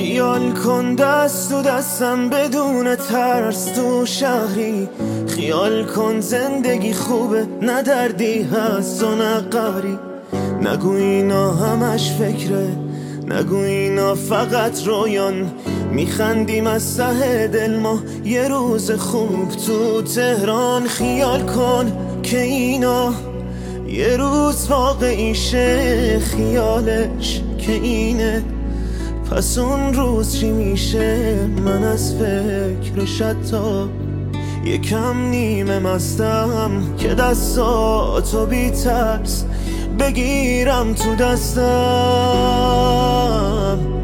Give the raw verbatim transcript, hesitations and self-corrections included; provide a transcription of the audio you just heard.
خیال کن دست تو دستم بدون ترس تو شهری. خیال کن زندگی خوبه نه دردی هست و نه قهری. نگو اینا همش فکره، نگو اینا فقط رویان. میخندیم از ته دل ما یه روز خوب تو تهران. خیال کن که اینا یه روز واقعی شه، خیالش که اینه پس اون روز چی میشه؟ من از فکرش حتی یکم نیمه مستم که دستاتو بی ترس بگیرم تو دستم.